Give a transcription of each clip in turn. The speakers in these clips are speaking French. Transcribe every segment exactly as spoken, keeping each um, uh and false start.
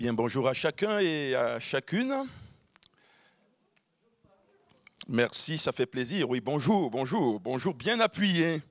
Bien, bonjour à chacun et à chacune. Merci, ça fait plaisir. Oui, bonjour, bonjour, bonjour, bien appuyé.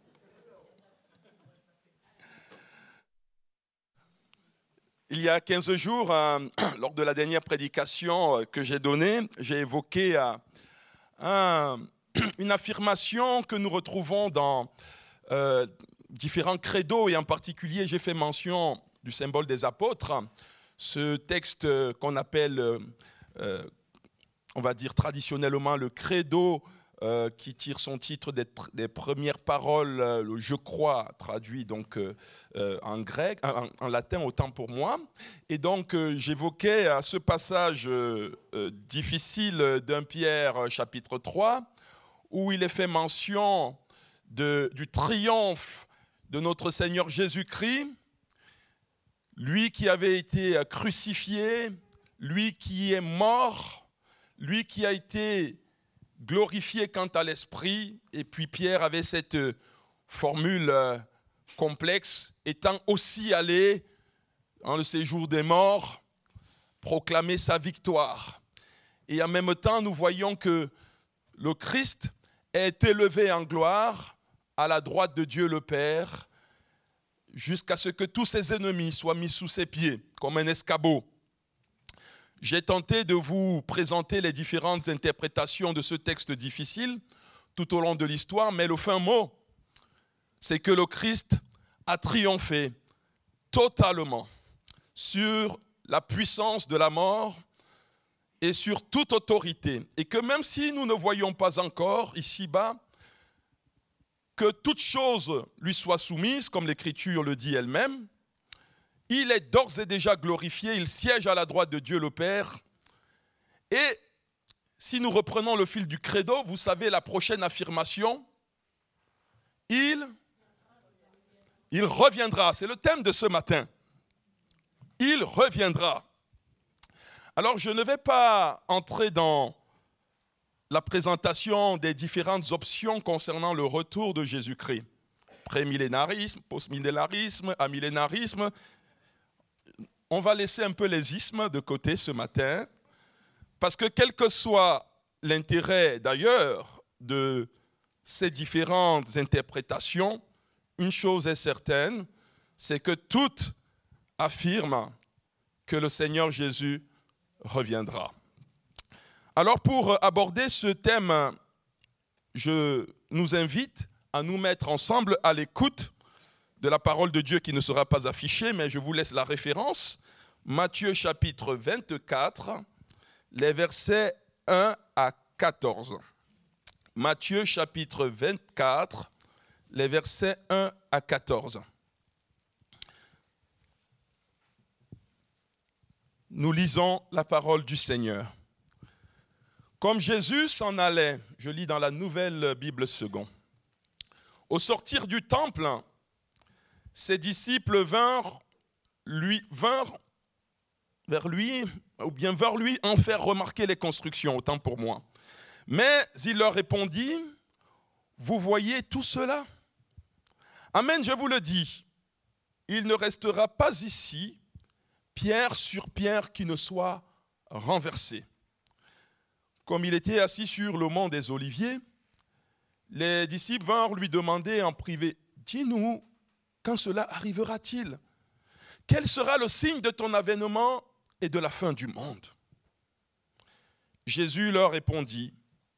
Il y a quinze jours, euh, lors de la dernière prédication que j'ai donnée, j'ai évoqué euh, un, une affirmation que nous retrouvons dans euh, différents credos, et en particulier, j'ai fait mention du symbole des apôtres. Ce texte qu'on appelle, euh, on va dire traditionnellement, le credo, euh, qui tire son titre des, des premières paroles, euh, le je crois, traduit donc euh, en grec, en, en latin autant pour moi. Et donc euh, j'évoquais à ce passage euh, euh, difficile d'un Pierre chapitre trois, où il est fait mention de, du triomphe de notre Seigneur Jésus-Christ, lui qui avait été crucifié, lui qui est mort, lui qui a été glorifié quant à l'esprit. Et puis Pierre avait cette formule complexe, étant aussi allé dans le séjour des morts, proclamer sa victoire. Et en même temps, nous voyons que le Christ est élevé en gloire à la droite de Dieu le Père, jusqu'à ce que tous ses ennemis soient mis sous ses pieds, comme un escabeau. J'ai tenté de vous présenter les différentes interprétations de ce texte difficile tout au long de l'histoire, mais le fin mot, c'est que le Christ a triomphé totalement sur la puissance de la mort et sur toute autorité. Et que même si nous ne voyons pas encore ici-bas que toute chose lui soit soumise, comme l'Écriture le dit elle-même, il est d'ores et déjà glorifié, il siège à la droite de Dieu le Père. Et si nous reprenons le fil du credo, vous savez la prochaine affirmation, il, il reviendra. C'est le thème de ce matin. Il reviendra. Alors je ne vais pas entrer dans la présentation des différentes options concernant le retour de Jésus-Christ. Prémillénarisme, postmillénarisme, amillénarisme. On va laisser un peu les ismes de côté ce matin, parce que quel que soit l'intérêt d'ailleurs de ces différentes interprétations, une chose est certaine, c'est que toutes affirment que le Seigneur Jésus reviendra. Alors pour aborder ce thème, je nous invite à nous mettre ensemble à l'écoute de la parole de Dieu qui ne sera pas affichée, mais je vous laisse la référence. Matthieu chapitre vingt-quatre, les versets un à quatorze. Matthieu chapitre vingt-quatre, les versets un à quatorze. Nous lisons la parole du Seigneur. Comme Jésus s'en allait, je lis dans la Nouvelle Bible seconde, au sortir du temple, ses disciples vinrent, lui, vinrent vers lui, ou bien vers lui en faire remarquer les constructions, autant pour moi. Mais il leur répondit, vous voyez tout cela? Amen, je vous le dis, il ne restera pas ici pierre sur pierre qui ne soit renversée. Comme il était assis sur le mont des Oliviers, les disciples vinrent lui demander en privé, dis-nous, quand cela arrivera-t-il? Quel sera le signe de ton avènement et de la fin du monde? Jésus leur répondit,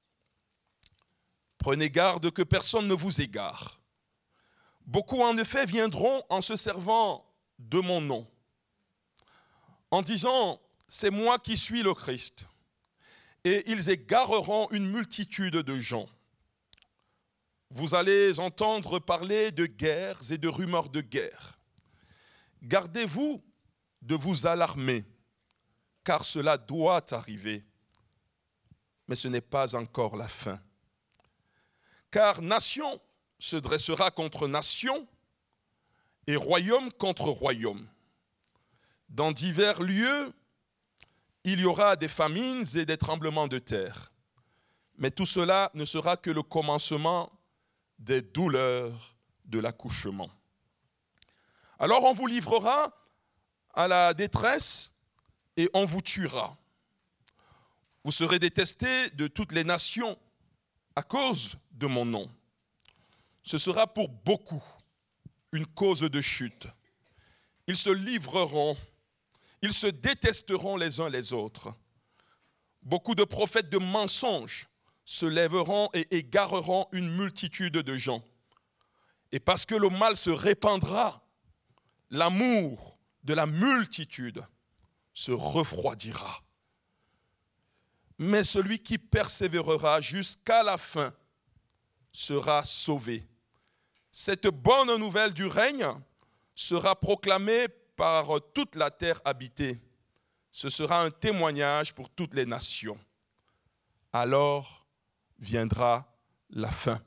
prenez garde que personne ne vous égare. Beaucoup en effet viendront en se servant de mon nom, en disant, c'est moi qui suis le Christ. Et ils égareront une multitude de gens. Vous allez entendre parler de guerres et de rumeurs de guerre. Gardez-vous de vous alarmer, car cela doit arriver. Mais ce n'est pas encore la fin. Car nation se dressera contre nation et royaume contre royaume. Dans divers lieux, il y aura des famines et des tremblements de terre. Mais tout cela ne sera que le commencement des douleurs de l'accouchement. Alors on vous livrera à la détresse et on vous tuera. Vous serez détestés de toutes les nations à cause de mon nom. Ce sera pour beaucoup une cause de chute. Ils se livreront, ils se détesteront les uns les autres. Beaucoup de prophètes de mensonges se lèveront et égareront une multitude de gens. Et parce que le mal se répandra, l'amour de la multitude se refroidira. Mais celui qui persévérera jusqu'à la fin sera sauvé. Cette bonne nouvelle du règne sera proclamée par toute la terre habitée. Ce sera un témoignage pour toutes les nations. Alors viendra la fin.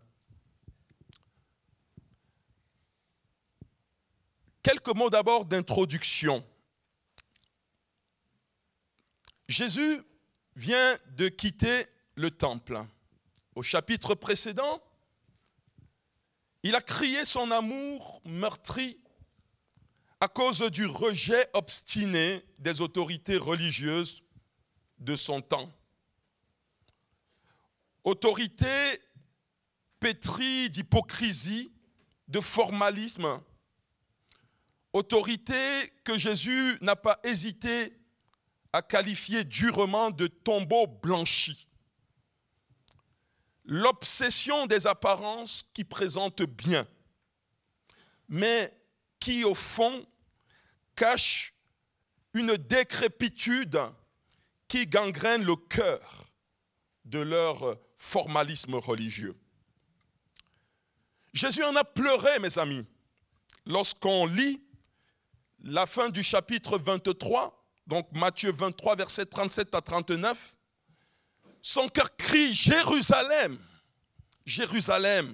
Quelques mots d'abord d'introduction. Jésus vient de quitter le temple. Au chapitre précédent, il a crié son amour meurtri à cause du rejet obstiné des autorités religieuses de son temps. Autorité pétrie d'hypocrisie, de formalisme. Autorité que Jésus n'a pas hésité à qualifier durement de tombeau blanchi. L'obsession des apparences qui présentent bien, mais qui au fond cache une décrépitude qui gangrène le cœur de leur formalisme religieux. Jésus en a pleuré, mes amis, lorsqu'on lit la fin du chapitre vingt-trois, donc Matthieu vingt-trois, versets trente-sept à trente-neuf, son cœur crie « Jérusalem, Jérusalem !»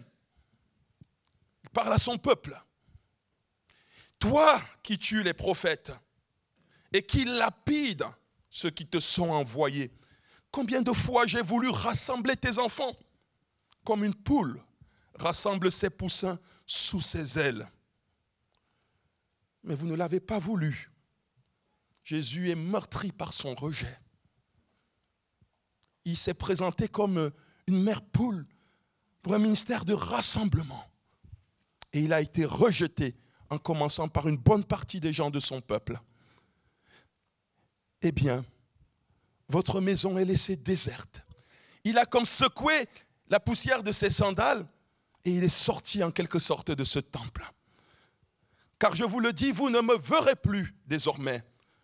Il parle à son peuple. « Toi qui tues les prophètes et qui lapides ceux qui te sont envoyés, combien de fois j'ai voulu rassembler tes enfants comme une poule rassemble ses poussins sous ses ailes. Mais vous ne l'avez pas voulu. » Jésus est meurtri par son rejet. Il s'est présenté comme une mère poule pour un ministère de rassemblement. Et il a été rejeté, en commençant par une bonne partie des gens de son peuple. Eh bien, votre maison est laissée déserte. Il a comme secoué la poussière de ses sandales et il est sorti en quelque sorte de ce temple. Car je vous le dis, vous ne me verrez plus désormais.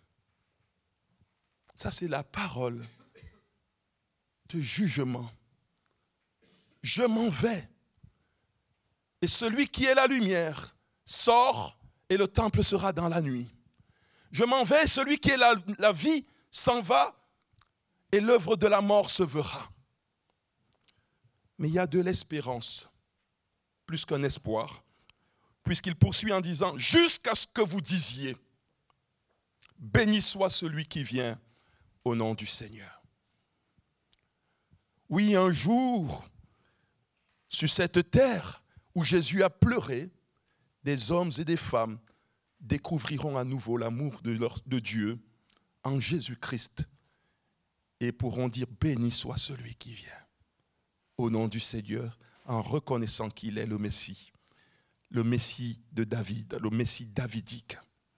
Ça, c'est la parole de jugement. Je m'en vais. Et celui qui est la lumière sort et le temple sera dans la nuit. Je m'en vais, celui qui est la, la vie s'en va et l'œuvre de la mort se verra. Mais il y a de l'espérance, plus qu'un espoir, puisqu'il poursuit en disant « Jusqu'à ce que vous disiez, béni soit celui qui vient au nom du Seigneur. » Oui, un jour, sur cette terre où Jésus a pleuré, des hommes et des femmes découvriront à nouveau l'amour de, leur, de Dieu en Jésus-Christ et pourront dire « Béni soit celui qui vient au nom du Seigneur » en reconnaissant qu'il est le Messie, le Messie de David, le Messie davidique.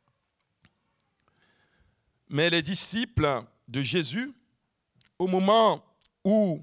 Mais les disciples de Jésus, au moment où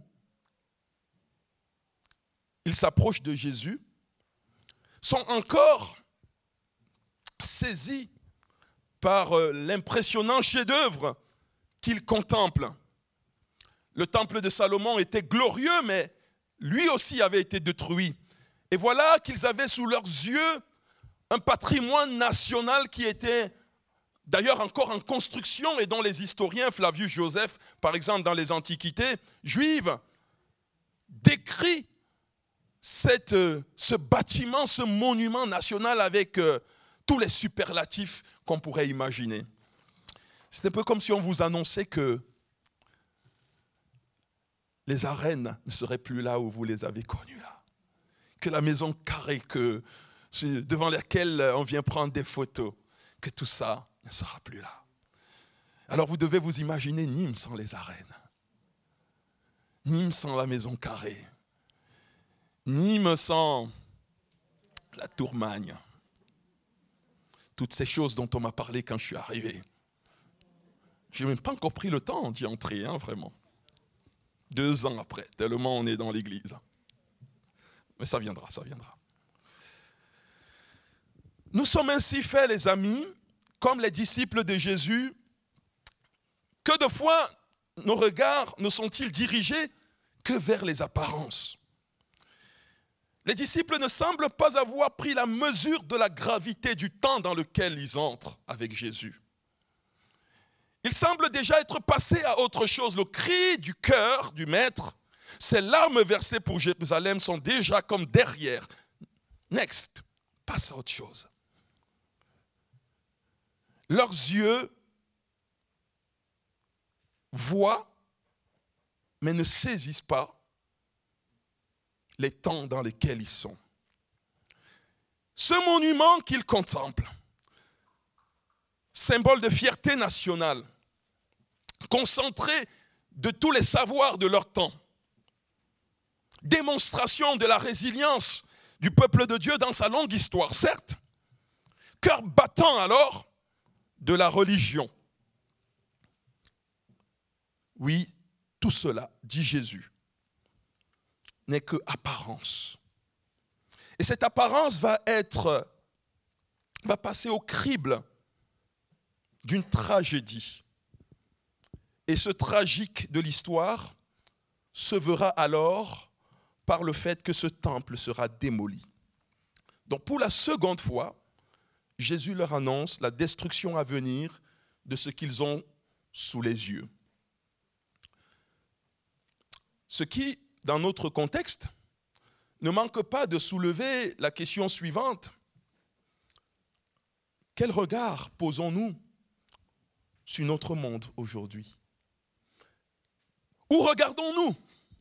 ils s'approchent de Jésus, sont encore saisis par l'impressionnant chef-d'œuvre qu'ils contemplent. Le temple de Salomon était glorieux, mais lui aussi avait été détruit. Et voilà qu'ils avaient sous leurs yeux un patrimoine national qui était d'ailleurs encore en construction et dont les historiens, Flavius Joseph, par exemple dans les Antiquités juives, décrit cette, ce bâtiment, ce monument national avec euh, tous les superlatifs qu'on pourrait imaginer. C'est un peu comme si on vous annonçait que les arènes ne seraient plus là où vous les avez connues là. Que la maison carrée que, devant laquelle on vient prendre des photos, que tout ça ne sera plus là. Alors vous devez vous imaginer Nîmes sans les arènes. Nîmes sans la maison carrée. Nîmes sans la Tourmagne. Toutes ces choses dont on m'a parlé quand je suis arrivé. Je n'ai même pas encore pris le temps d'y entrer, hein, vraiment. Deux ans après, tellement on est dans l'église. Mais ça viendra, ça viendra. Nous sommes ainsi faits, les amis, comme les disciples de Jésus. Que de fois, nos regards ne sont-ils dirigés que vers les apparences? Les disciples ne semblent pas avoir pris la mesure de la gravité du temps dans lequel ils entrent avec Jésus. Ils semblent déjà être passés à autre chose. Le cri du cœur du Maître, ces larmes versées pour Jérusalem sont déjà comme derrière. Next, passe à autre chose. Leurs yeux voient, mais ne saisissent pas les temps dans lesquels ils sont. Ce monument qu'ils contemplent, symbole de fierté nationale, concentré de tous les savoirs de leur temps, démonstration de la résilience du peuple de Dieu dans sa longue histoire, certes, cœur battant alors de la religion. Oui, tout cela, dit Jésus, n'est que apparence. Et cette apparence va être, va passer au crible d'une tragédie. Et ce tragique de l'histoire se verra alors par le fait que ce temple sera démoli. Donc pour la seconde fois, Jésus leur annonce la destruction à venir de ce qu'ils ont sous les yeux. Ce qui, dans notre contexte, ne manque pas de soulever la question suivante. Quel regard posons-nous sur notre monde aujourd'hui? Où regardons-nous?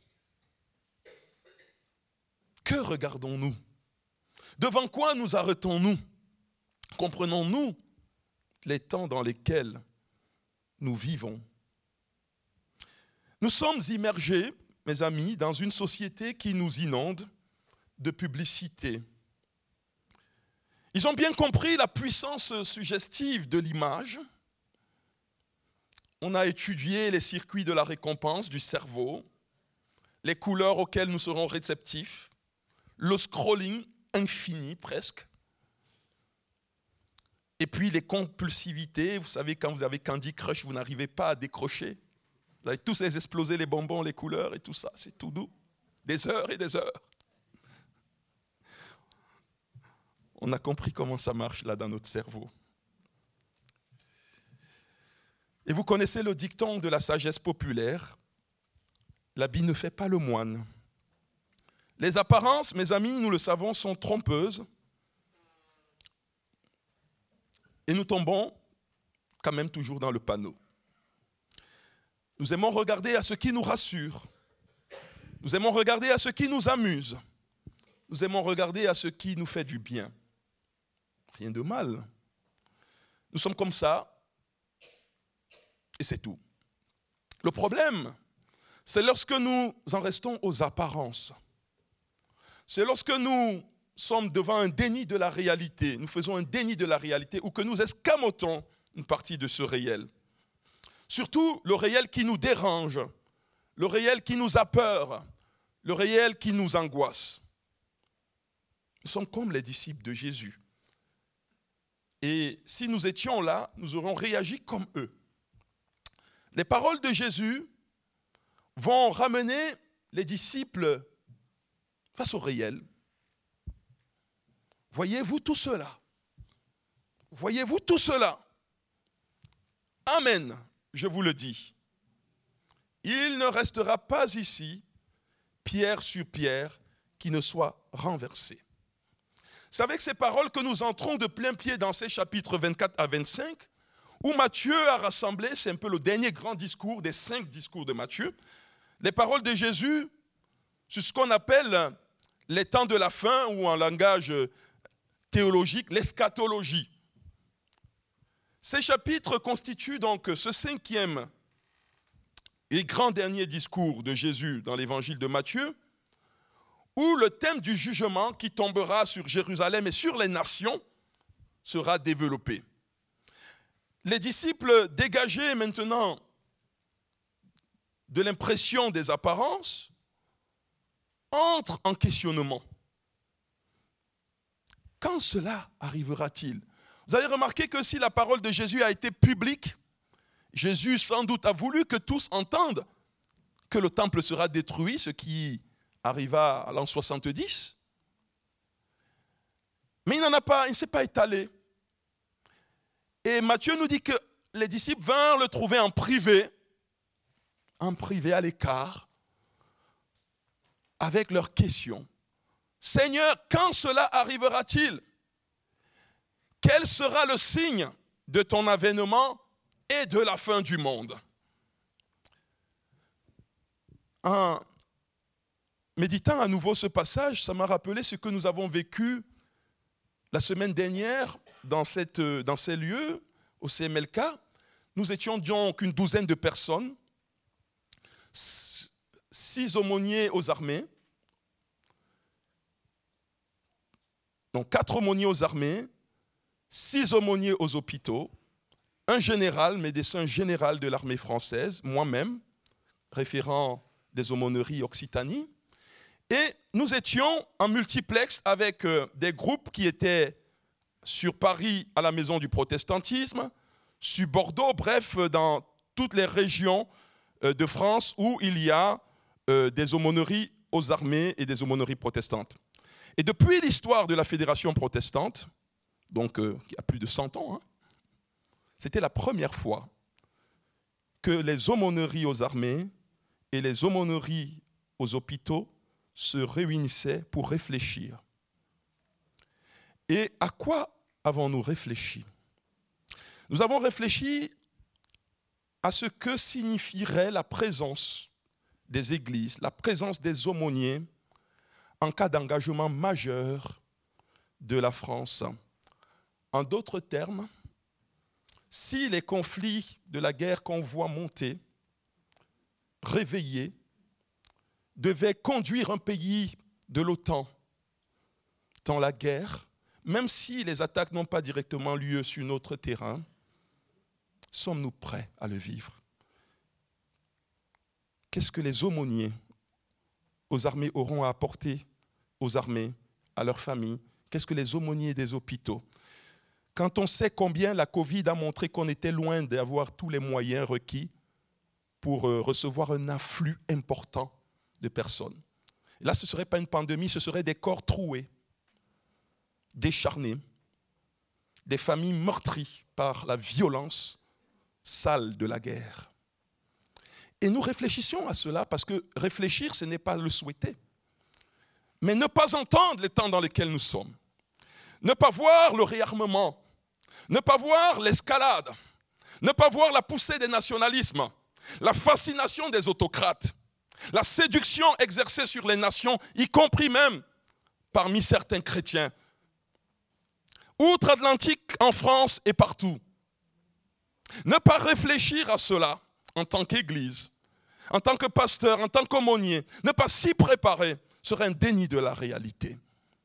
Que regardons-nous? Devant quoi nous arrêtons-nous? Comprenons-nous les temps dans lesquels nous vivons? Nous sommes immergés, mes amis, dans une société qui nous inonde de publicité. Ils ont bien compris la puissance suggestive de l'image. On a étudié les circuits de la récompense du cerveau, les couleurs auxquelles nous serons réceptifs, le scrolling infini presque, et puis les compulsivités. Vous savez, quand vous avez Candy Crush, vous n'arrivez pas à décrocher. Vous allez tous les exploser, les bonbons, les couleurs et tout ça. C'est tout doux. Des heures et des heures. On a compris comment ça marche là dans notre cerveau. Et vous connaissez le dicton de la sagesse populaire. L'habit ne fait pas le moine. Les apparences, mes amis, nous le savons, sont trompeuses. Et nous tombons quand même toujours dans le panneau. Nous aimons regarder à ce qui nous rassure. Nous aimons regarder à ce qui nous amuse. Nous aimons regarder à ce qui nous fait du bien. Rien de mal. Nous sommes comme ça. Et c'est tout. Le problème, c'est lorsque nous en restons aux apparences. C'est lorsque nous sommes devant un déni de la réalité, nous faisons un déni de la réalité ou que nous escamotons une partie de ce réel. Surtout le réel qui nous dérange, le réel qui nous a peur, le réel qui nous angoisse. Nous sommes comme les disciples de Jésus. Et si nous étions là, nous aurions réagi comme eux. Les paroles de Jésus vont ramener les disciples face au réel. Voyez-vous tout cela? Voyez-vous tout cela? Amen, je vous le dis. Il ne restera pas ici pierre sur pierre qui ne soit renversée. C'est avec ces paroles que nous entrons de plein pied dans ces chapitres vingt-quatre à vingt-cinq, où Matthieu a rassemblé, c'est un peu le dernier grand discours des cinq discours de Matthieu, les paroles de Jésus sur ce qu'on appelle les temps de la fin, ou en langage théologique, l'eschatologie. Ces chapitres constituent donc ce cinquième et grand dernier discours de Jésus dans l'évangile de Matthieu, où le thème du jugement qui tombera sur Jérusalem et sur les nations sera développé. Les disciples, dégagés maintenant de l'impression des apparences, entrent en questionnement. Quand cela arrivera-t-il ? Vous avez remarqué que si la parole de Jésus a été publique, Jésus sans doute a voulu que tous entendent que le temple sera détruit, ce qui arriva à l'an soixante-dix. Mais il n'en a pas, il ne s'est pas étalé. Et Matthieu nous dit que les disciples vinrent le trouver en privé, en privé à l'écart, avec leurs questions. Seigneur, quand cela arrivera-t-il ? Quel sera le signe de ton avènement et de la fin du monde ? En méditant à nouveau ce passage, ça m'a rappelé ce que nous avons vécu la semaine dernière dans, cette, dans ces lieux, au C M L K. Nous étions donc une douzaine de personnes, six aumôniers aux armées, donc quatre aumôniers aux armées, six aumôniers aux hôpitaux, un général, médecin général de l'armée française, moi-même, référent des aumôneries Occitanie, et nous étions en multiplex avec des groupes qui étaient sur Paris à la Maison du Protestantisme, sur Bordeaux, bref, dans toutes les régions de France où il y a des aumôneries aux armées et des aumôneries protestantes. Et depuis l'histoire de la Fédération protestante, donc euh, il y a plus de cent ans, hein, c'était la première fois que les aumôneries aux armées et les aumôneries aux hôpitaux se réunissaient pour réfléchir. Et à quoi avons-nous réfléchi ? Nous avons réfléchi à ce que signifierait la présence des églises, la présence des aumôniers en cas d'engagement majeur de la France. En d'autres termes, si les conflits de la guerre qu'on voit monter, réveillés, devaient conduire un pays de l'OTAN dans la guerre, même si les attaques n'ont pas directement lieu sur notre terrain, sommes-nous prêts à le vivre ? Qu'est-ce que les aumôniers aux armées auront à apporter aux armées, à leurs familles ? Qu'est-ce que les aumôniers des hôpitaux ? Quand on sait combien la Covid a montré qu'on était loin d'avoir tous les moyens requis pour recevoir un afflux important de personnes. Et là, ce ne serait pas une pandémie, ce serait des corps troués, décharnés, des familles meurtries par la violence sale de la guerre. Et nous réfléchissons à cela parce que réfléchir, ce n'est pas le souhaiter. Mais ne pas entendre les temps dans lesquels nous sommes. Ne pas voir le réarmement. Ne pas voir l'escalade. Ne pas voir la poussée des nationalismes. La fascination des autocrates. La séduction exercée sur les nations, y compris même parmi certains chrétiens. Outre-Atlantique, en France et partout. Ne pas réfléchir à cela en tant qu'Église, en tant que pasteur, en tant qu'aumônier, ne pas s'y préparer serait un déni de la réalité.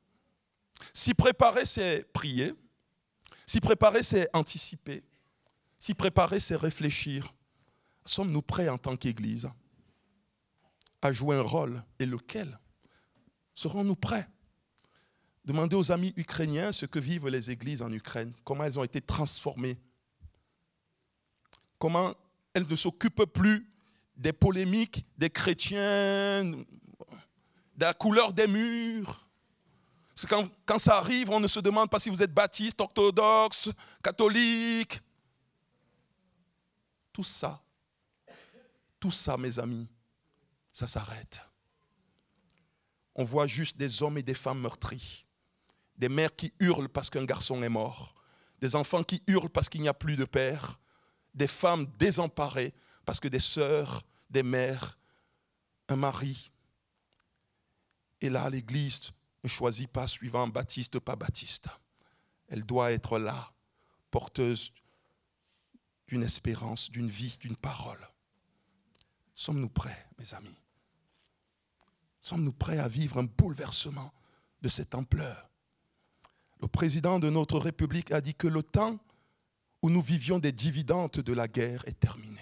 S'y préparer, c'est prier. S'y préparer, c'est anticiper. S'y préparer, c'est réfléchir. Sommes-nous prêts en tant qu'Église à jouer un rôle? Et lequel? Serons-nous prêts? Demandez aux amis ukrainiens ce que vivent les églises en Ukraine, comment elles ont été transformées, comment elles ne s'occupent plus des polémiques des chrétiens, de la couleur des murs. Parce que quand, quand ça arrive, on ne se demande pas si vous êtes baptiste, orthodoxe, catholique. Tout ça, tout ça, mes amis, ça s'arrête. On voit juste des hommes et des femmes meurtris, des mères qui hurlent parce qu'un garçon est mort, des enfants qui hurlent parce qu'il n'y a plus de père, des femmes désemparées parce que des sœurs, des mères, un mari. Et là, l'Église ne choisit pas suivant baptiste, pas baptiste. Elle doit être là, porteuse d'une espérance, d'une vie, d'une parole. Sommes-nous prêts, mes amis? Sommes-nous prêts à vivre un bouleversement de cette ampleur? Le président de notre République a dit que le temps où nous vivions des dividendes de la guerre est terminé.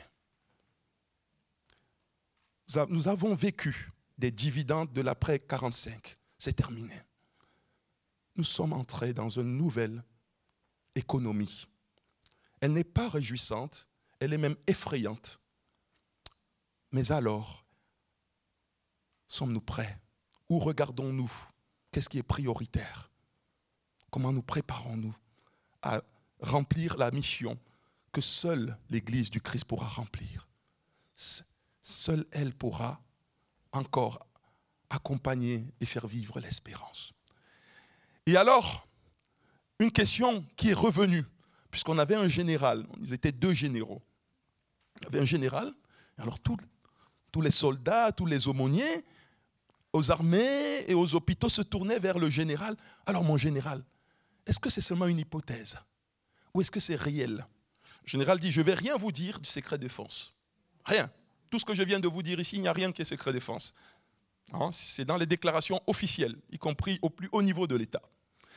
Nous avons vécu des dividendes de l'après quarante-cinq. C'est terminé. Nous sommes entrés dans une nouvelle économie. Elle n'est pas réjouissante, elle est même effrayante. Mais alors, sommes-nous prêts? Où regardons-nous? Qu'est-ce qui est prioritaire? Comment nous préparons-nous à remplir la mission que seule l'Église du Christ pourra remplir? Seule elle pourra encore accompagner et faire vivre l'espérance. Et alors, une question qui est revenue, puisqu'on avait un général, ils étaient deux généraux. Il y avait un général, alors tous, tous les soldats, tous les aumôniers, aux armées et aux hôpitaux se tournaient vers le général. Alors mon général, est-ce que c'est seulement une hypothèse? Ou est-ce que c'est réel? Le général dit, je ne vais rien vous dire du secret défense. Rien. Tout ce que je viens de vous dire ici, il n'y a rien qui est secret défense. Hein, c'est dans les déclarations officielles, y compris au plus haut niveau de l'État.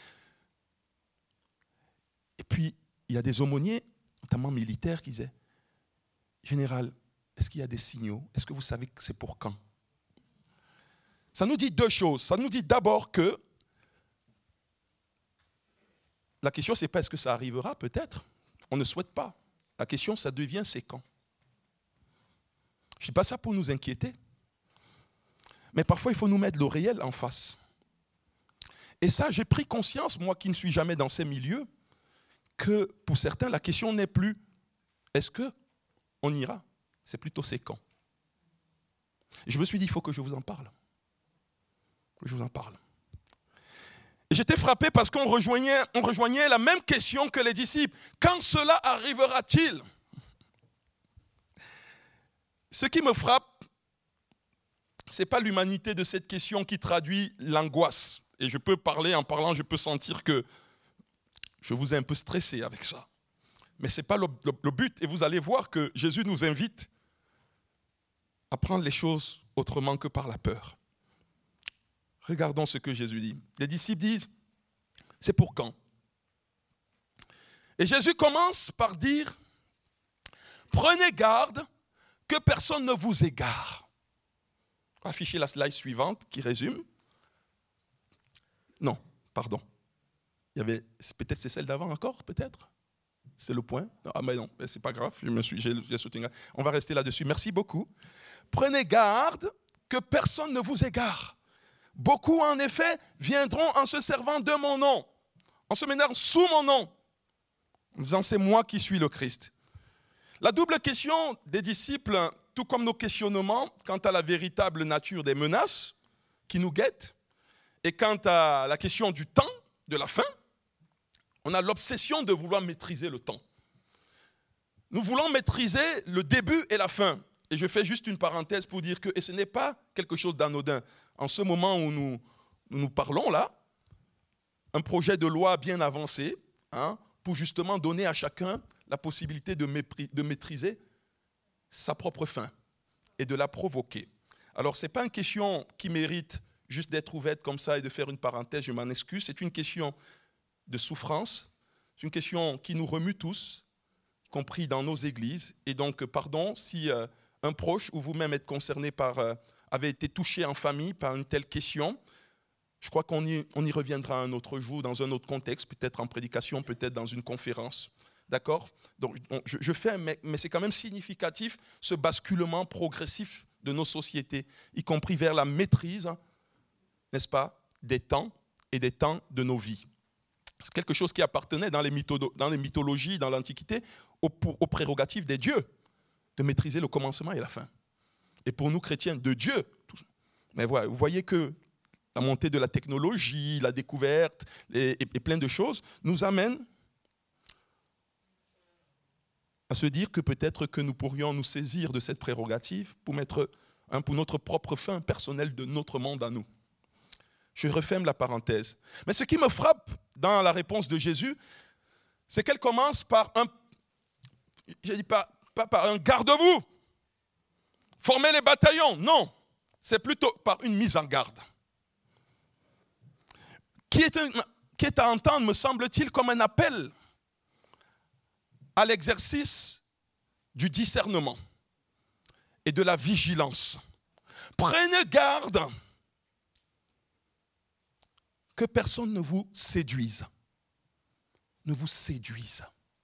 Et puis, il y a des aumôniers, notamment militaires, qui disaient, général, est-ce qu'il y a des signaux? Est-ce que vous savez que c'est pour quand? Ça nous dit deux choses. Ça nous dit d'abord que la question, ce n'est pas est-ce que ça arrivera, peut-être. On ne souhaite pas. La question, ça devient c'est quand. Je ne dis pas ça pour nous inquiéter. Mais parfois, il faut nous mettre le réel en face. Et ça, j'ai pris conscience, moi qui ne suis jamais dans ces milieux, que pour certains, la question n'est plus est-ce qu'on ira? C'est plutôt c'est quand. Et je me suis dit, il faut que je vous en parle. Que je vous en parle. Et j'étais frappé parce qu'on rejoignait, on rejoignait la même question que les disciples. Quand cela arrivera-t-il? Ce qui me frappe, ce n'est pas l'humanité de cette question qui traduit l'angoisse. Et je peux parler, en parlant, je peux sentir que je vous ai un peu stressé avec ça. Mais ce n'est pas le, le, le but. Et vous allez voir que Jésus nous invite à prendre les choses autrement que par la peur. Regardons ce que Jésus dit. Les disciples disent, c'est pour quand? Et Jésus commence par dire, prenez garde que personne ne vous égare. Affichez la slide suivante qui résume. Non, pardon. Il y avait, peut-être c'est celle d'avant encore, peut-être. C'est le point. Ah mais non, c'est pas grave, je me suis, j'ai, j'ai sauté. On va rester là-dessus. Merci beaucoup. Prenez garde que personne ne vous égare. Beaucoup, en effet, viendront en se servant de mon nom, en se menant sous mon nom, en disant c'est moi qui suis le Christ. La double question des disciples, tout comme nos questionnements quant à la véritable nature des menaces qui nous guettent, et quant à la question du temps, de la fin, on a l'obsession de vouloir maîtriser le temps. Nous voulons maîtriser le début et la fin. Et je fais juste une parenthèse pour dire que, et ce n'est pas quelque chose d'anodin, en ce moment où nous nous, nous parlons là, un projet de loi bien avancé, hein, pour justement donner à chacun la possibilité de, mépris, de maîtriser sa propre fin et de la provoquer. Alors, ce n'est pas une question qui mérite juste d'être ouverte comme ça et de faire une parenthèse, je m'en excuse, c'est une question de souffrance, c'est une question qui nous remue tous, y compris dans nos églises, et donc, pardon, si euh, un proche ou vous-même êtes concerné par, euh, avez été touché en famille par une telle question, je crois qu'on y, on y reviendra un autre jour, dans un autre contexte, peut-être en prédication, peut-être dans une conférence. D'accord? Donc, on, je, je fais, mais, mais c'est quand même significatif, ce basculement progressif de nos sociétés, y compris vers la maîtrise, n'est-ce pas, des temps et des temps de nos vies. C'est quelque chose qui appartenait dans les, mytho, dans les mythologies, dans l'Antiquité, aux, aux prérogatives des dieux, de maîtriser le commencement et la fin. Et pour nous chrétiens, de Dieu. Mais voilà, vous voyez que la montée de la technologie, la découverte et, et, et plein de choses nous amènent à se dire que peut-être que nous pourrions nous saisir de cette prérogative pour mettre hein, pour notre propre fin personnelle de notre monde à nous. Je referme la parenthèse. Mais ce qui me frappe dans la réponse de Jésus, c'est qu'elle commence par un, Je ne dis pas, pas par un garde-vous. Former les bataillons, non. C'est plutôt par une mise en garde. Qui est, un, qui est à entendre, me semble-t-il, comme un appel à l'exercice du discernement et de la vigilance. Prenez garde que personne ne vous séduise. Ne vous séduise.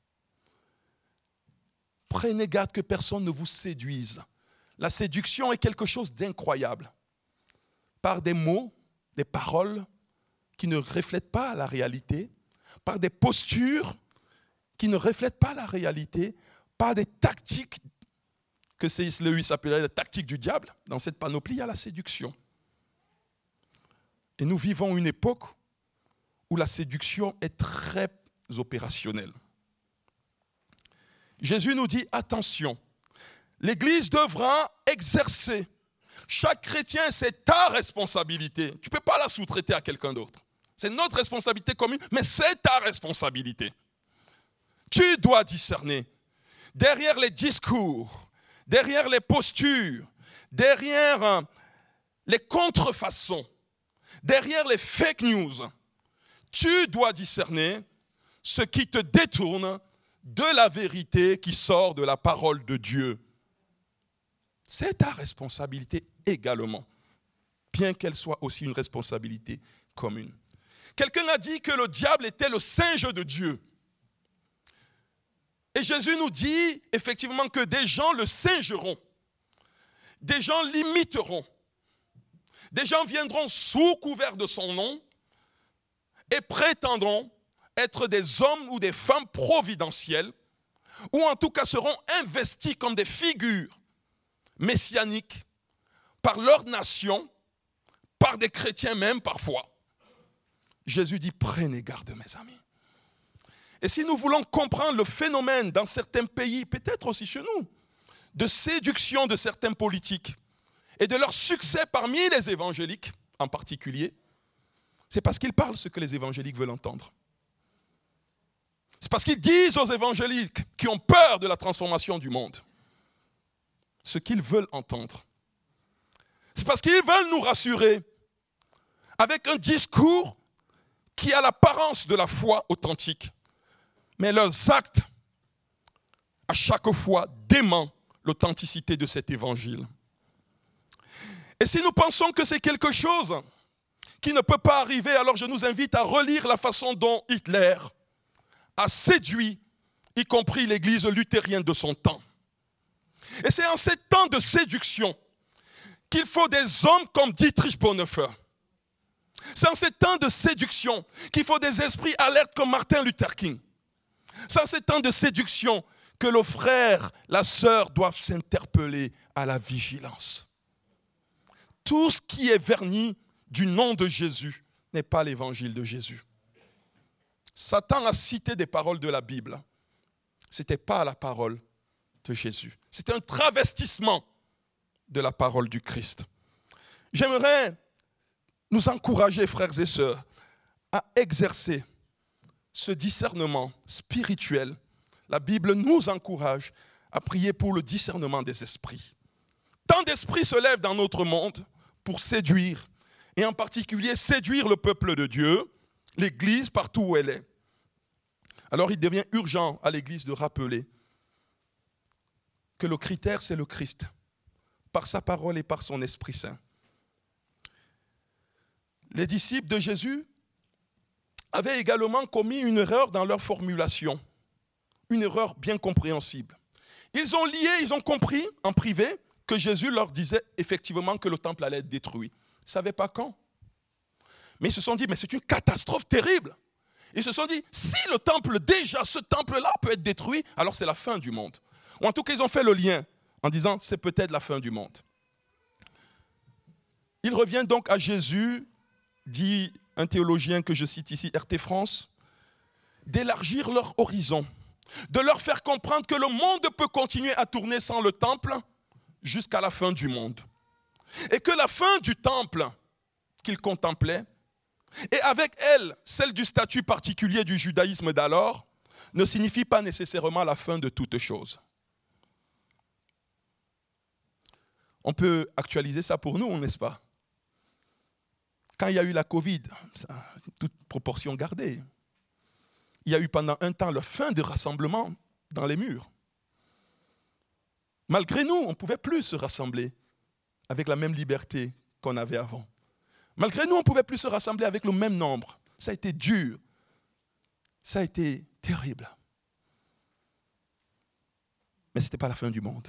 Prenez garde que personne ne vous séduise. La séduction est quelque chose d'incroyable. Par des mots, des paroles qui ne reflètent pas la réalité, par des postures qui ne reflètent pas la réalité, par des tactiques que C S Lewis appelait la tactique du diable. Dans cette panoplie, il y a la séduction. Et nous vivons une époque où la séduction est très opérationnelle. Jésus nous dit, attention, l'Église devra exercer. Chaque chrétien, c'est ta responsabilité. Tu ne peux pas la sous-traiter à quelqu'un d'autre. C'est notre responsabilité commune, mais c'est ta responsabilité. Tu dois discerner. Derrière les discours, derrière les postures, derrière les contrefaçons, derrière les fake news, tu dois discerner ce qui te détourne de la vérité qui sort de la parole de Dieu. C'est ta responsabilité également, bien qu'elle soit aussi une responsabilité commune. Quelqu'un a dit que le diable était le singe de Dieu. Et Jésus nous dit effectivement que des gens le singeront, des gens l'imiteront, des gens viendront sous couvert de son nom et prétendront être des hommes ou des femmes providentielles, ou en tout cas seront investis comme des figures messianiques par leur nation, par des chrétiens même parfois. Jésus dit, prenez garde mes amis. Et si nous voulons comprendre le phénomène dans certains pays, peut-être aussi chez nous, de séduction de certains politiques et de leur succès parmi les évangéliques en particulier, c'est parce qu'ils parlent ce que les évangéliques veulent entendre. C'est parce qu'ils disent aux évangéliques qui ont peur de la transformation du monde ce qu'ils veulent entendre. C'est parce qu'ils veulent nous rassurer avec un discours qui a l'apparence de la foi authentique. Mais leurs actes, à chaque fois, dément l'authenticité de cet évangile. Et si nous pensons que c'est quelque chose qui ne peut pas arriver, alors je nous invite à relire la façon dont Hitler a séduit, y compris l'église luthérienne de son temps. Et c'est en ces temps de séduction qu'il faut des hommes comme Dietrich Bonhoeffer. C'est en ces temps de séduction qu'il faut des esprits alertes comme Martin Luther King. C'est en ces temps de séduction que le frère, la sœur doivent s'interpeller à la vigilance. Tout ce qui est verni du nom de Jésus n'est pas l'évangile de Jésus. Satan a cité des paroles de la Bible. Ce n'était pas la parole de Jésus. C'était un travestissement de la parole du Christ. J'aimerais nous encourager, frères et sœurs, à exercer ce discernement spirituel. La Bible nous encourage à prier pour le discernement des esprits. Tant d'esprits se lèvent dans notre monde pour séduire, et en particulier séduire le peuple de Dieu, l'Église partout où elle est. Alors il devient urgent à l'Église de rappeler que le critère, c'est le Christ, par sa parole et par son Esprit Saint. Les disciples de Jésus avaient également commis une erreur dans leur formulation, une erreur bien compréhensible. Ils ont lié, ils ont compris en privé que Jésus leur disait effectivement que le temple allait être détruit. Ils ne savaient pas quand. Mais ils se sont dit, mais c'est une catastrophe terrible. Ils se sont dit, si le temple, déjà ce temple-là peut être détruit, alors c'est la fin du monde. Ou en tout cas, ils ont fait le lien en disant, c'est peut-être la fin du monde. Il revient donc à Jésus, dit un théologien que je cite ici, R T France, d'élargir leur horizon, de leur faire comprendre que le monde peut continuer à tourner sans le temple jusqu'à la fin du monde. Et que la fin du temple qu'ils contemplaient, et avec elle, celle du statut particulier du judaïsme d'alors, ne signifie pas nécessairement la fin de toute chose. On peut actualiser ça pour nous, n'est-ce pas? Quand il y a eu la Covid, ça, toute proportion gardée, il y a eu pendant un temps la fin de rassemblement dans les murs. Malgré nous, on ne pouvait plus se rassembler avec la même liberté qu'on avait avant. Malgré nous, on ne pouvait plus se rassembler avec le même nombre. Ça a été dur. Ça a été terrible. Mais ce n'était pas la fin du monde.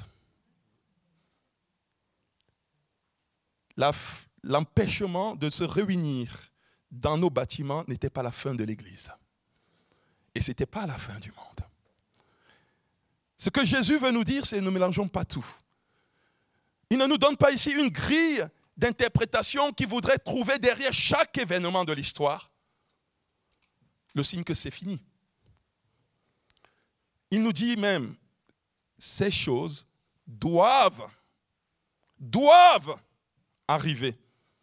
La, l'empêchement de se réunir dans nos bâtiments n'était pas la fin de l'Église. Et ce n'était pas la fin du monde. Ce que Jésus veut nous dire, c'est ne mélangeons pas tout. Il ne nous donne pas ici une grille d'interprétation qui voudrait trouver derrière chaque événement de l'histoire le signe que c'est fini. Il nous dit même, ces choses doivent, doivent arriver.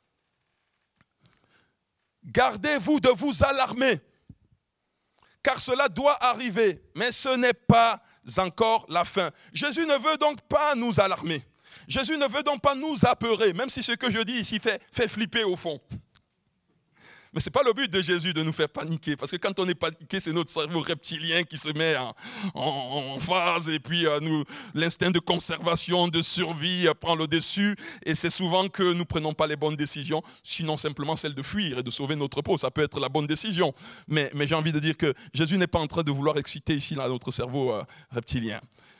Gardez-vous de vous alarmer, car cela doit arriver, mais ce n'est pas encore la fin. Jésus ne veut donc pas nous alarmer. Jésus ne veut donc pas nous apeurer, même si ce que je dis ici fait, fait flipper au fond. Mais ce n'est pas le but de Jésus de nous faire paniquer, parce que quand on est paniqué, c'est notre cerveau reptilien qui se met en, en, en phase, et puis euh, nous, l'instinct de conservation, de survie euh, prend le dessus, et c'est souvent que nous ne prenons pas les bonnes décisions, sinon simplement celle de fuir et de sauver notre peau, ça peut être la bonne décision. Mais, mais j'ai envie de dire que Jésus n'est pas en train de vouloir exciter ici là, notre cerveau euh, reptilien.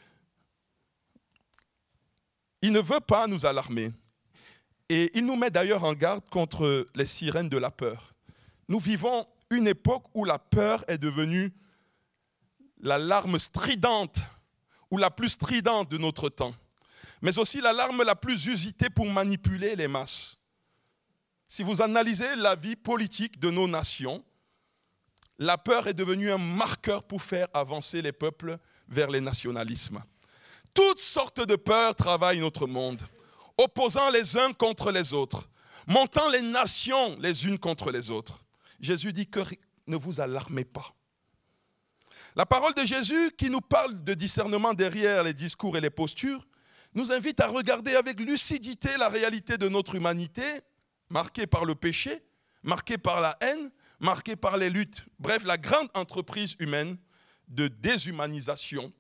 Il ne veut pas nous alarmer, et il nous met d'ailleurs en garde contre les sirènes de la peur. Nous vivons une époque où la peur est devenue l'alarme stridente, ou la plus stridente de notre temps, mais aussi l'alarme la plus usitée pour manipuler les masses. Si vous analysez la vie politique de nos nations, la peur est devenue un marqueur pour faire avancer les peuples vers les nationalismes. Toutes sortes de peurs travaillent notre monde, opposant les uns contre les autres, montant les nations les unes contre les autres. Jésus dit que ne vous alarmez pas. La parole de Jésus, qui nous parle de discernement derrière les discours et les postures, nous invite à regarder avec lucidité la réalité de notre humanité, marquée par le péché, marquée par la haine, marquée par les luttes. Bref, la grande entreprise humaine de déshumanisation.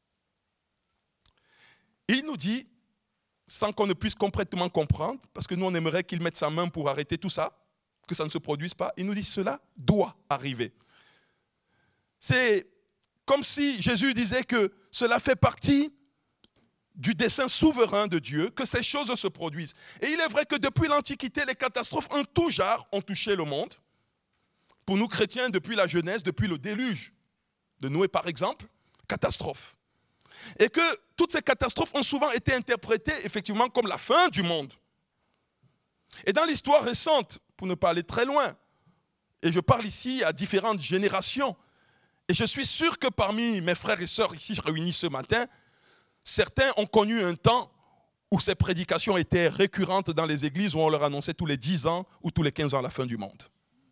Il nous dit, sans qu'on ne puisse complètement comprendre, parce que nous on aimerait qu'il mette sa main pour arrêter tout ça, que ça ne se produise pas, il nous dit cela doit arriver. C'est comme si Jésus disait que cela fait partie du dessein souverain de Dieu, que ces choses se produisent. Et il est vrai que depuis l'Antiquité, les catastrophes en tout genre ont touché le monde. Pour nous chrétiens, depuis la Genèse, depuis le déluge de Noé par exemple, catastrophe. Et que toutes ces catastrophes ont souvent été interprétées effectivement comme la fin du monde. Et dans l'histoire récente, pour ne pas aller très loin, et je parle ici à différentes générations, et je suis sûr que parmi mes frères et sœurs ici réunis ce matin, certains ont connu un temps où ces prédications étaient récurrentes dans les églises, où on leur annonçait tous les dix ans ou tous les quinze ans la fin du monde.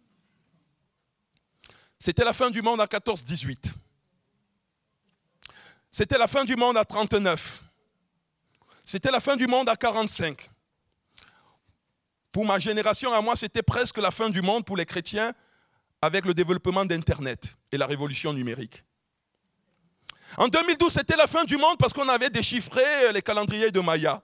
C'était la fin du monde en quatorze dix-huit. C'était la fin du monde à trente-neuf. C'était la fin du monde à quarante-cinq. Pour ma génération, à moi, c'était presque la fin du monde pour les chrétiens avec le développement d'Internet et la révolution numérique. En deux mille douze, c'était la fin du monde parce qu'on avait déchiffré les calendriers de Maya.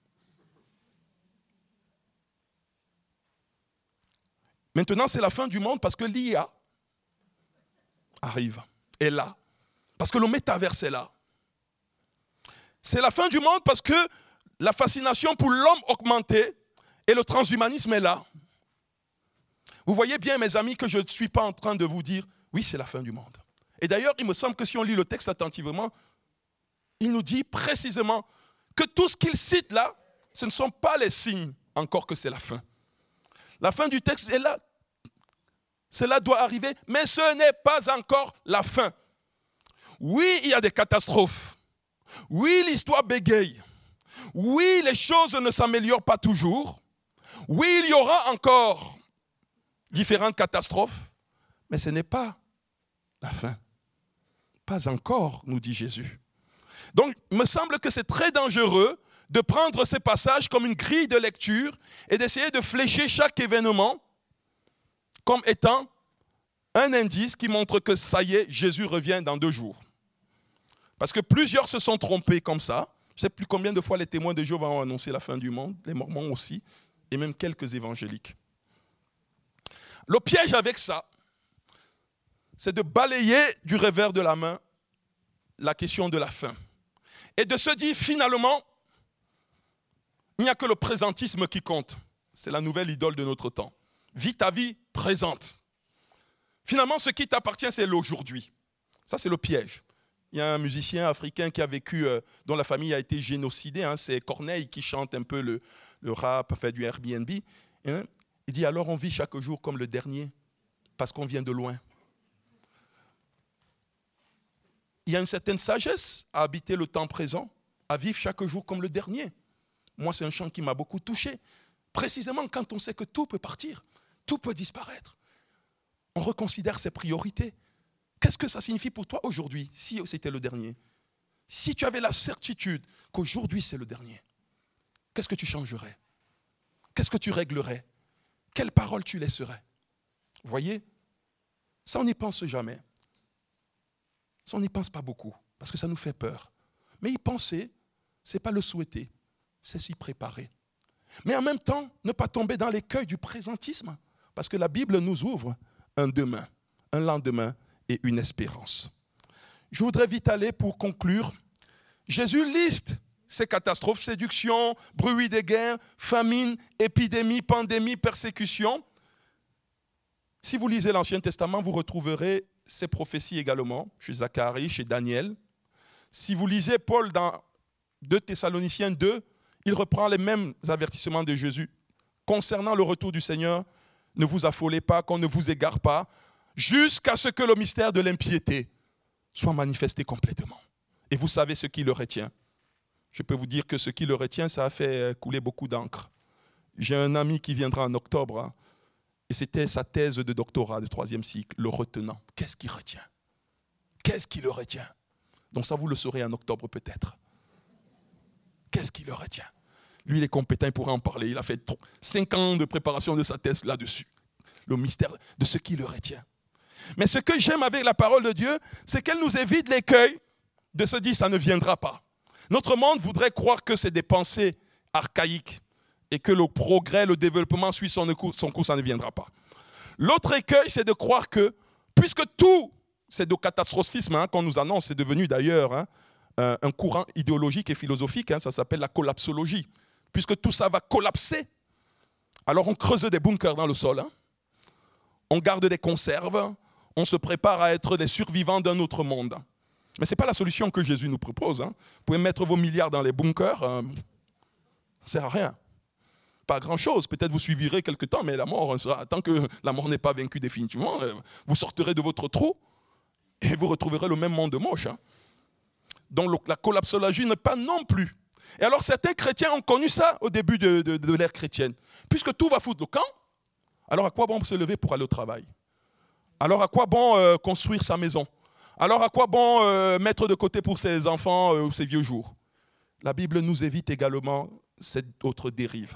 Maintenant, c'est la fin du monde parce que l'I A arrive, est là. Parce que le métaverse est là. C'est la fin du monde parce que la fascination pour l'homme augmentée et le transhumanisme est là. Vous voyez bien, mes amis, que je ne suis pas en train de vous dire, oui, c'est la fin du monde. Et d'ailleurs, il me semble que si on lit le texte attentivement, il nous dit précisément que tout ce qu'il cite là, ce ne sont pas les signes encore que c'est la fin. La fin du texte est là. Cela doit arriver, mais ce n'est pas encore la fin. Oui, il y a des catastrophes. Oui, l'histoire bégaye. Oui, les choses ne s'améliorent pas toujours. Oui, il y aura encore différentes catastrophes, mais ce n'est pas la fin. Pas encore, nous dit Jésus. Donc, il me semble que c'est très dangereux de prendre ces passages comme une grille de lecture et d'essayer de flécher chaque événement comme étant un indice qui montre que ça y est, Jésus revient dans deux jours. Parce que plusieurs se sont trompés comme ça. Je ne sais plus combien de fois les témoins de Jéhovah ont annoncé la fin du monde, les Mormons aussi, et même quelques évangéliques. Le piège avec ça, c'est de balayer du revers de la main la question de la fin. Et de se dire finalement, il n'y a que le présentisme qui compte. C'est la nouvelle idole de notre temps. Vis ta vie présente. Finalement, ce qui t'appartient, c'est l'aujourd'hui. Ça, c'est le piège. Il y a un musicien africain qui a vécu, euh, dont la famille a été génocidée. Hein, c'est Corneille qui chante un peu le, le rap, fait du Airbnb. Hein. Il dit, alors on vit chaque jour comme le dernier, parce qu'on vient de loin. Il y a une certaine sagesse à habiter le temps présent, à vivre chaque jour comme le dernier. Moi, c'est un chant qui m'a beaucoup touché. Précisément quand on sait que tout peut partir, tout peut disparaître. On reconsidère ses priorités. Qu'est-ce que ça signifie pour toi aujourd'hui, si c'était le dernier? Si tu avais la certitude qu'aujourd'hui c'est le dernier, qu'est-ce que tu changerais? Qu'est-ce que tu réglerais? Quelles paroles tu laisserais? Vous voyez? Ça, on n'y pense jamais. Ça, on n'y pense pas beaucoup, parce que ça nous fait peur. Mais y penser, ce n'est pas le souhaiter, c'est s'y préparer. Mais en même temps, ne pas tomber dans l'écueil du présentisme, parce que la Bible nous ouvre un demain, un lendemain et une espérance. Je voudrais vite aller pour conclure. Jésus liste ces catastrophes, séduction, bruit des guerres, famine, épidémie, pandémie, persécution. Si vous lisez l'Ancien Testament, vous retrouverez ces prophéties également, chez Zacharie, chez Daniel. Si vous lisez Paul dans deux Thessaloniciens deux, il reprend les mêmes avertissements de Jésus. Concernant le retour du Seigneur, ne vous affolez pas, qu'on ne vous égare pas, jusqu'à ce que le mystère de l'impiété soit manifesté complètement. Et vous savez ce qui le retient. Je peux vous dire que ce qui le retient, ça a fait couler beaucoup d'encre. J'ai un ami qui viendra en octobre, hein, et c'était sa thèse de doctorat de troisième cycle, le retenant. Qu'est-ce qui retient? Qu'est-ce qui le retient? Donc ça, vous le saurez en octobre peut-être. Qu'est-ce qui le retient? Lui, il est compétent, il pourra en parler. Il a fait cinq ans de préparation de sa thèse là-dessus. Le mystère de ce qui le retient. Mais ce que j'aime avec la parole de Dieu, c'est qu'elle nous évite l'écueil de se dire ça ne viendra pas. Notre monde voudrait croire que c'est des pensées archaïques et que le progrès, le développement suit son cours, son cours, ça ne viendra pas. L'autre écueil, c'est de croire que, puisque tout, c'est de catastrophisme hein, qu'on nous annonce, c'est devenu d'ailleurs hein, un courant idéologique et philosophique, hein, ça s'appelle la collapsologie. Puisque tout ça va collapser, alors on creuse des bunkers dans le sol, hein, on garde des conserves, on se prépare à être des survivants d'un autre monde. Mais ce n'est pas la solution que Jésus nous propose. Hein. Vous pouvez mettre vos milliards dans les bunkers, euh, ça ne sert à rien. Pas grand-chose. Peut-être vous suivirez quelque temps, mais la mort, sera, tant que la mort n'est pas vaincue définitivement, euh, vous sortirez de votre trou et vous retrouverez le même monde moche. Hein. Donc le, la collapsologie n'est pas non plus. Et alors certains chrétiens ont connu ça au début de, de, de l'ère chrétienne. Puisque tout va foutre le camp, alors à quoi bon se lever pour aller au travail? Alors à quoi bon euh, construire sa maison? Alors à quoi bon euh, mettre de côté pour ses enfants euh, ou ses vieux jours? La Bible nous évite également cette autre dérive.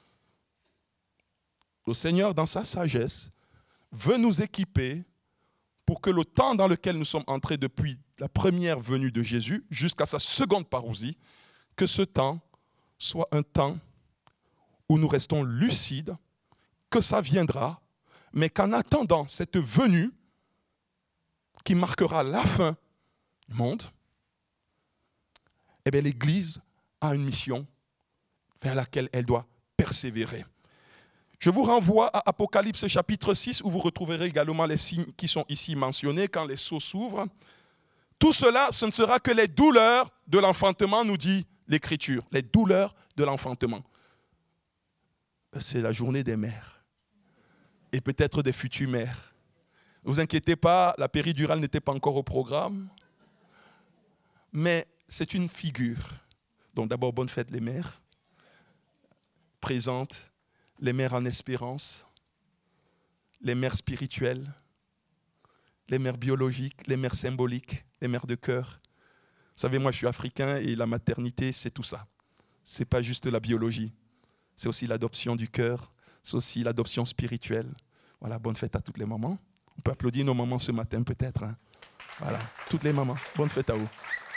Le Seigneur, dans sa sagesse, veut nous équiper pour que le temps dans lequel nous sommes entrés depuis la première venue de Jésus jusqu'à sa seconde parousie, que ce temps soit un temps où nous restons lucides, que ça viendra, mais qu'en attendant cette venue qui marquera la fin du monde, eh bien, l'Église a une mission vers laquelle elle doit persévérer. Je vous renvoie à Apocalypse chapitre six, où vous retrouverez également les signes qui sont ici mentionnés, quand les sceaux s'ouvrent. Tout cela, ce ne sera que les douleurs de l'enfantement, nous dit l'Écriture. Les douleurs de l'enfantement. C'est la journée des mères. Et peut-être des futures mères. Ne vous inquiétez pas, la péridurale n'était pas encore au programme. Mais c'est une figure. Donc d'abord, bonne fête les mères. Présentes. Les mères en espérance, les mères spirituelles, les mères biologiques, les mères symboliques, les mères de cœur. Vous savez, moi je suis africain et la maternité, c'est tout ça. Ce n'est pas juste la biologie, c'est aussi l'adoption du cœur, c'est aussi l'adoption spirituelle. Voilà, bonne fête à toutes les mamans. On peut applaudir nos mamans ce matin peut-être. Hein. Voilà, toutes les mamans, bonne fête à vous.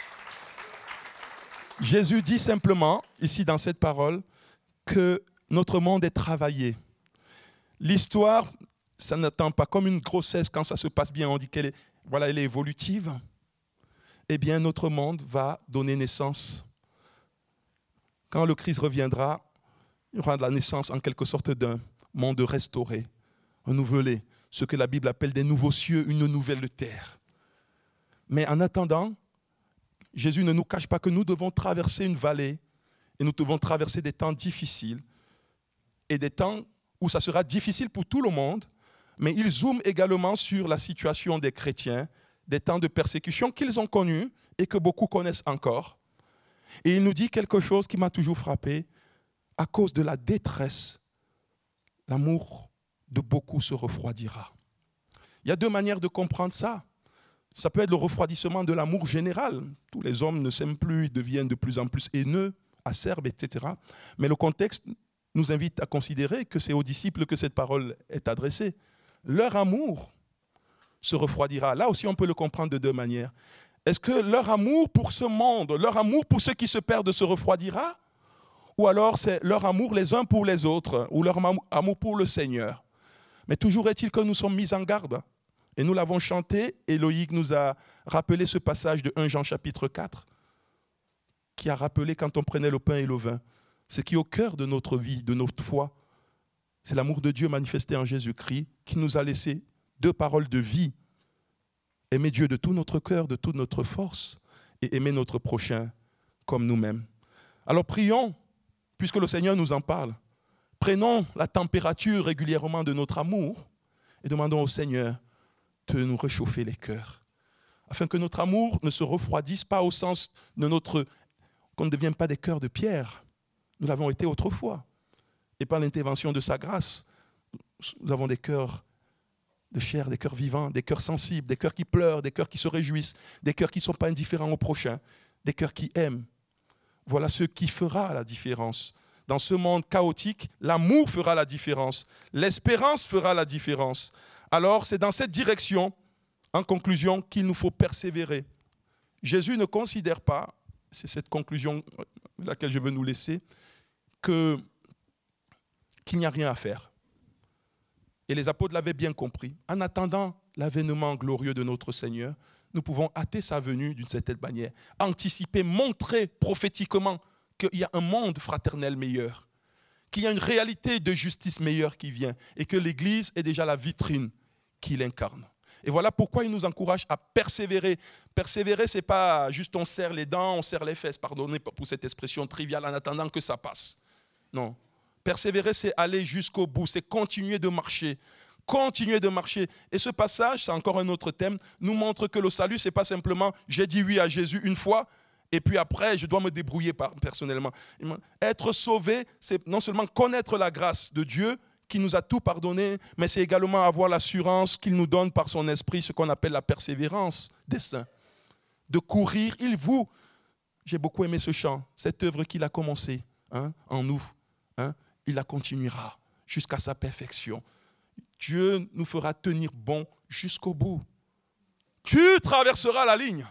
Jésus dit simplement, ici dans cette parole, que notre monde est travaillé. L'histoire, ça n'attend pas comme une grossesse quand ça se passe bien, on dit qu'elle est, voilà, elle est évolutive. Eh bien, notre monde va donner naissance. Quand le Christ reviendra, il y aura de la naissance en quelque sorte d'un monde restauré, renouvelé, ce que la Bible appelle des nouveaux cieux, une nouvelle terre. Mais en attendant, Jésus ne nous cache pas que nous devons traverser une vallée et nous devons traverser des temps difficiles et des temps où ça sera difficile pour tout le monde, mais il zoome également sur la situation des chrétiens, des temps de persécution qu'ils ont connus et que beaucoup connaissent encore. Et il nous dit quelque chose qui m'a toujours frappé. À cause de la détresse, l'amour de beaucoup se refroidira. Il y a deux manières de comprendre ça. Ça peut être le refroidissement de l'amour général. Tous les hommes ne s'aiment plus, ils deviennent de plus en plus haineux, acerbes, et cetera. Mais le contexte nous invite à considérer que c'est aux disciples que cette parole est adressée. Leur amour se refroidira. Là aussi, on peut le comprendre de deux manières. Est-ce que leur amour pour ce monde, leur amour pour ceux qui se perdent se refroidira? Ou alors c'est leur amour les uns pour les autres, ou leur amour pour le Seigneur? Mais toujours est-il que nous sommes mis en garde. Et nous l'avons chanté, et Loïc nous a rappelé ce passage de premier Jean chapitre quatre, qui a rappelé quand on prenait le pain et le vin, ce qui est au cœur de notre vie, de notre foi, c'est l'amour de Dieu manifesté en Jésus-Christ, qui nous a laissé deux paroles de vie. Aimer Dieu de tout notre cœur, de toute notre force, et aimer notre prochain comme nous-mêmes. Alors prions, puisque le Seigneur nous en parle. Prenons la température régulièrement de notre amour et demandons au Seigneur de nous réchauffer les cœurs, afin que notre amour ne se refroidisse pas au sens de notre... qu'on ne devienne pas des cœurs de pierre. Nous l'avons été autrefois. Et par l'intervention de sa grâce, nous avons des cœurs de chair, des cœurs vivants, des cœurs sensibles, des cœurs qui pleurent, des cœurs qui se réjouissent, des cœurs qui ne sont pas indifférents au prochain, des cœurs qui aiment. Voilà ce qui fera la différence. Dans ce monde chaotique, l'amour fera la différence. L'espérance fera la différence. Alors, c'est dans cette direction, en conclusion, qu'il nous faut persévérer. Jésus ne considère pas, c'est cette conclusion laquelle je veux nous laisser, que, qu'il n'y a rien à faire. Et les apôtres l'avaient bien compris. En attendant l'avènement glorieux de notre Seigneur, nous pouvons hâter sa venue d'une certaine manière, anticiper, montrer prophétiquement qu'il y a un monde fraternel meilleur, qu'il y a une réalité de justice meilleure qui vient et que l'Église est déjà la vitrine qu'il incarne. Et voilà pourquoi il nous encourage à persévérer. Persévérer, ce n'est pas juste on serre les dents, on serre les fesses, pardonnez pour cette expression triviale, en attendant que ça passe. Non. Persévérer, c'est aller jusqu'au bout, c'est continuer de marcher. Continuer de marcher. Et ce passage, c'est encore un autre thème, nous montre que le salut, ce n'est pas simplement j'ai dit oui à Jésus une fois, et puis après, je dois me débrouiller par, personnellement. Être sauvé, c'est non seulement connaître la grâce de Dieu, qui nous a tout pardonné, mais c'est également avoir l'assurance qu'il nous donne par son esprit, ce qu'on appelle la persévérance des saints. De courir, il vous, j'ai beaucoup aimé ce chant, cette œuvre qu'il a commencée hein, en nous, hein, il la continuera jusqu'à sa perfection. Dieu nous fera tenir bon jusqu'au bout. Tu traverseras la ligne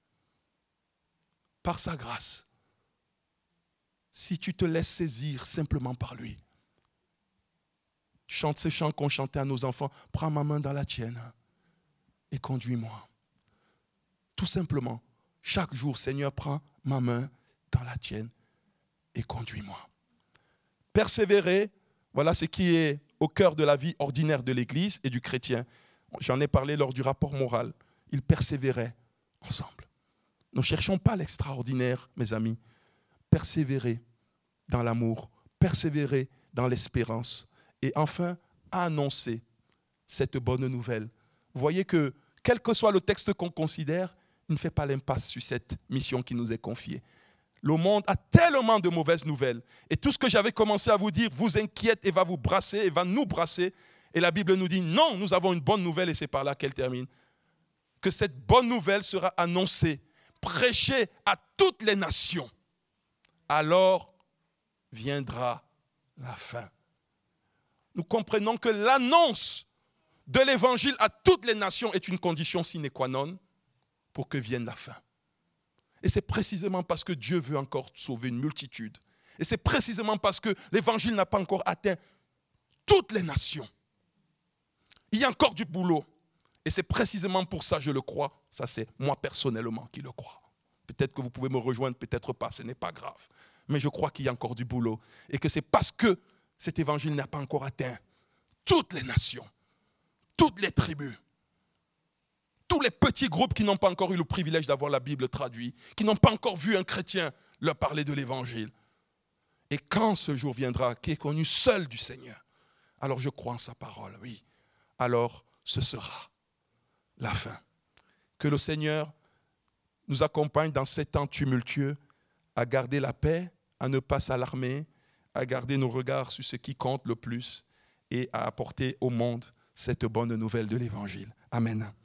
par sa grâce, si tu te laisses saisir simplement par lui. Chante ces chants qu'on chantait à nos enfants. Prends ma main dans la tienne et conduis-moi. Tout simplement, chaque jour, Seigneur, prends ma main dans la tienne et conduis-moi. Persévérer, voilà ce qui est au cœur de la vie ordinaire de l'Église et du chrétien. J'en ai parlé lors du rapport moral. Ils persévéraient ensemble. Ne cherchons pas l'extraordinaire, mes amis. Persévérer dans l'amour, persévérer dans l'espérance. Et enfin, annoncer cette bonne nouvelle. Vous voyez que, quel que soit le texte qu'on considère, il ne fait pas l'impasse sur cette mission qui nous est confiée. Le monde a tellement de mauvaises nouvelles. Et tout ce que j'avais commencé à vous dire vous inquiète et va vous brasser et va nous brasser. Et la Bible nous dit, non, nous avons une bonne nouvelle et c'est par là qu'elle termine. que cette bonne nouvelle sera annoncée, prêchée à toutes les nations, alors viendra la fin. Nous comprenons que l'annonce de l'évangile à toutes les nations est une condition sine qua non pour que vienne la fin. Et c'est précisément parce que Dieu veut encore sauver une multitude. Et c'est précisément parce que l'évangile n'a pas encore atteint toutes les nations. Il y a encore du boulot. Et c'est précisément pour ça, je le crois. Ça, c'est moi personnellement qui le crois. Peut-être que vous pouvez me rejoindre, peut-être pas, ce n'est pas grave. Mais je crois qu'il y a encore du boulot. Et que c'est parce que cet évangile n'a pas encore atteint toutes les nations, toutes les tribus, tous les petits groupes qui n'ont pas encore eu le privilège d'avoir la Bible traduite, qui n'ont pas encore vu un chrétien leur parler de l'évangile. Et quand ce jour viendra, qui est connu seul du Seigneur, alors je crois en sa parole, oui. Alors ce sera la fin. Que le Seigneur nous accompagne dans ces temps tumultueux à garder la paix, à ne pas s'alarmer, à garder nos regards sur ce qui compte le plus et à apporter au monde cette bonne nouvelle de l'Évangile. Amen.